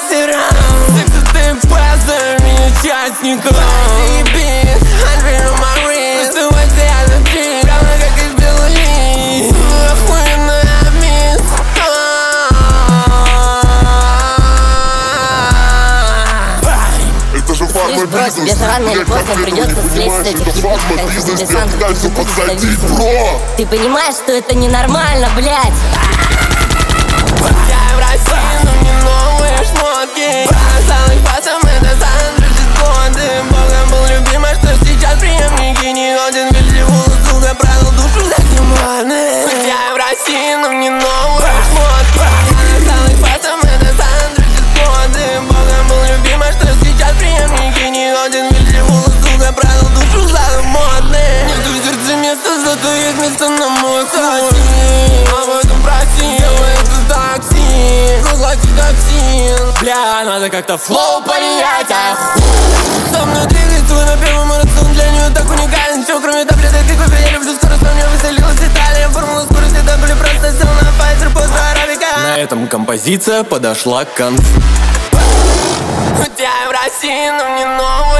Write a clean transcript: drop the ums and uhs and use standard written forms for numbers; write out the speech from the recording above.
мастерам. Ты пазами участников. Заебись, Альбину Мари. Оставайся я запи, равно как и Белли. Охуенная мисс. Это же фарма-бизнес. Тебе же рано или поздно придется слезть с этих фарма-бизнес, подсадить, бро. Ты понимаешь, что это ненормально, блядь? Я в России, но не новые шмотки. Осталось пасом, это Сандры годы. Богом был любимый, что сейчас преемники. Не годен вельзевул, сука, продал душу за кеманы. Я в России, но не новые шмотки. Осталось пасом, это Сандры годы. Богом был любимый, что сейчас преемники. Не годен вельзевул, сука, продал душу за модные. Нету в сердце места, зато есть место на мой ход. Об этом проси, это такси. Разлаки токсин. Бля, надо как-то флоу поменять, со мной двигай свой на первом марафон. Для нее так уникален. Все, кроме таблеток и кофе. Я люблю скорость, но мне веселилась Италия. Формула скорости, это были просто сел на Pfizer после арабика. На этом композиция подошла к концу. У тебя в России, но не новый